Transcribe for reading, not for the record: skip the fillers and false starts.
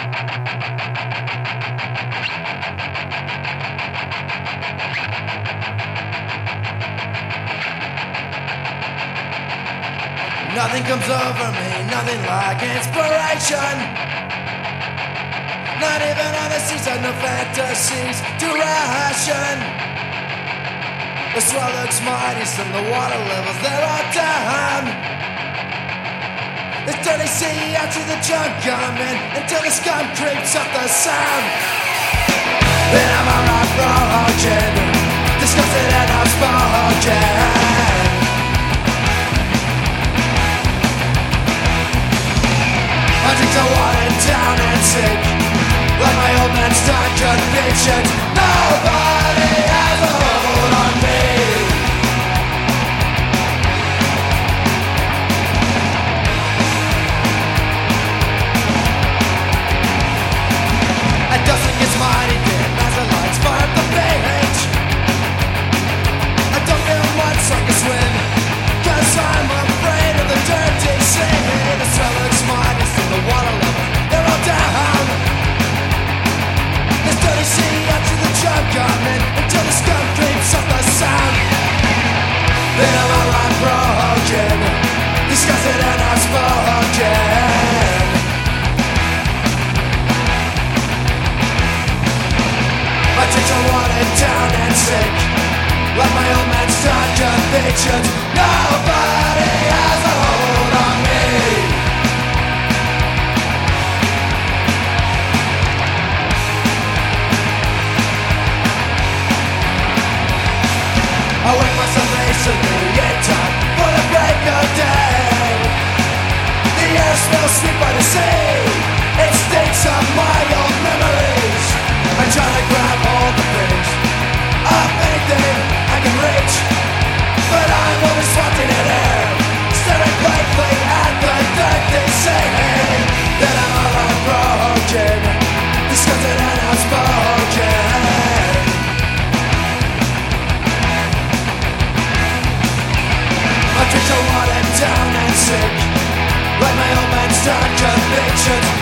Nothing comes over me, nothing like inspiration. Not even on the season, no fantasies to ration. The swell looks mighty, some the water levels, they're all down. This dirty sea out to the junk coming until the scum creeps up the sound. Then I'm a rock broken, disgusted and outspoken. I drink the water down and sink, like my old man's time convictions. Nobody has a hold on me. A dusting is mighty dim as the lights fire up the page. I don't feel much like a swim, 'cause I'm afraid of the dirty sea. The swell looks mighty, so the water level, they're all down. This dirty sea out to the junk coming until the scum creeps up the sound. Then I'm all right broken, disgusted and outspoken. I drink the water down and sink, like my old man's time convictions. Nobody has a hold on me. I wake myself recently in time for the break of day. The air smells sweet by the sea, it stinks of my old memories. I try to grab all the things of anything I can reach, but I'm always swapped in air, staring blankly at the dirty sea. That I'm all unbroken, disgusted and outspoken. I drink the water down and sink, like my old man's time convictions.